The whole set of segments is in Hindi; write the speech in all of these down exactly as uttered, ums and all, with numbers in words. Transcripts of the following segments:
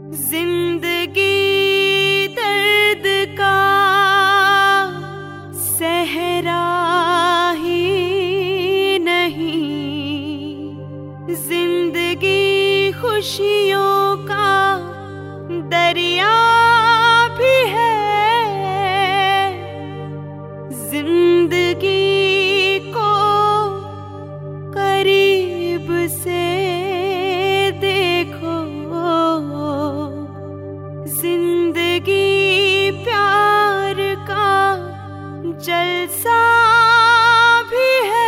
जिंदगी दर्द का सहरा ही नहीं, जिंदगी खुशियों का दरिया भी है। जिंदगी को करीब से देखो, जिंदगी प्यार का जलसा भी है।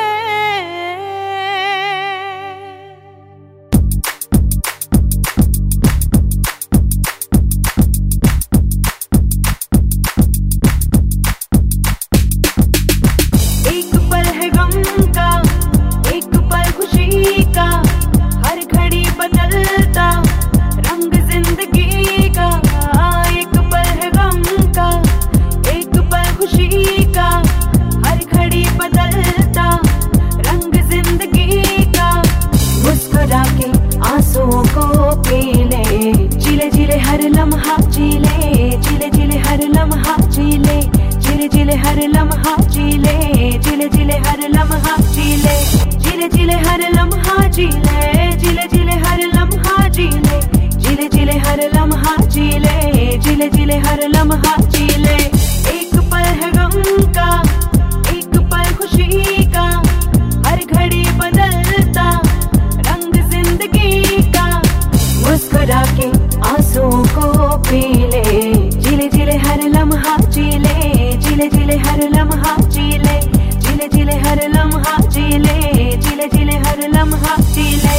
एक पल है गम का, एक पल खुशी का, हर घड़ी बदलता रंग जिंदगी का। एक पल है गम का, एक पल खुशी का, हर घड़ी बदलता रंग जिंदगी का। मुस्कुरा के आंसुओं को पी ले, जिले जिले हर लम्हा जी ले, जिले जिले हर लम्हा जी ले, जिले जिले हर लम्हा जी ले, जिले जिले हर लम्हा जी ले, जिले जिले हर लम्हा जी ले, जिले जिले हर लम्हा जी ले, जिले जिले हर लम्हा जी ले, जिले जिले हर लम्हा जी ले। एक पल है गम का, एक पल खुशी का, हर घड़ी बदलता रंग जिंदगी का। मुस्कुरा के आंसुओं को पी ले, जिले जिले हर लम्हा जी ले, जिले जिले हर लम्हा जी ले, जिले जिले हर लम्हा जी ले, जिले जिले हर लम्हा जी ले।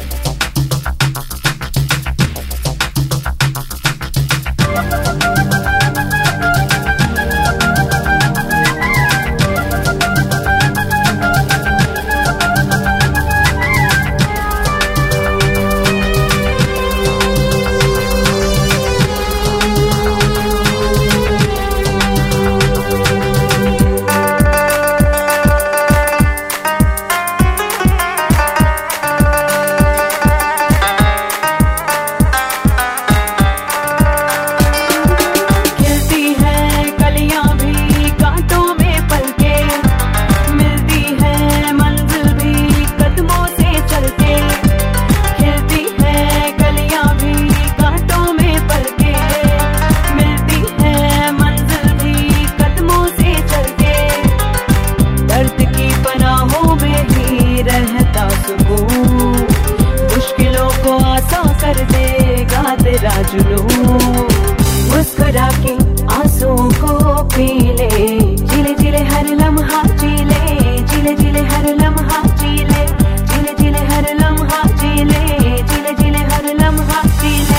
मुश्किलों को आसान कर देगा तेरा जुनून। मुस्कुरा के आंसुओं को पी ले, जिले जिले हर लम्हा जी ले, जिले जिले हर लम्हा जी ले, जिले जिले हर लम्हा जी ले, जिले जिले हर लम्हा जी ले।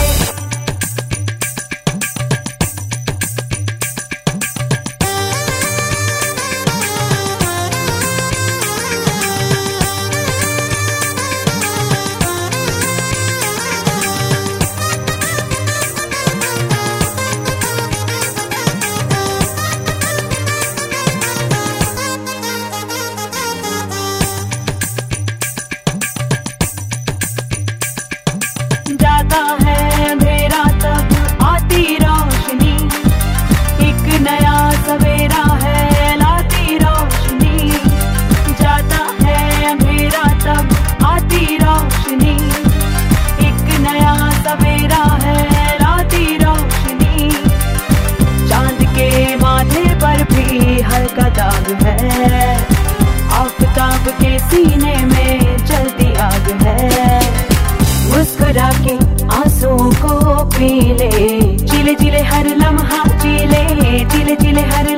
जाता है अंधेरा तब आती रोशनी, एक नया सवेरा है लाती रोशनी। जाता है अंधेरा तब आती रोशनी, एक नया सवेरा है लाती रोशनी। चांद के माथे पर भी हल्का दाग है, आफताब के सीने में जलती आग है। मुस्कुरा के आंसुओं को पी ले, जिले जिले हर लम्हा जी ले, जिले जिले हर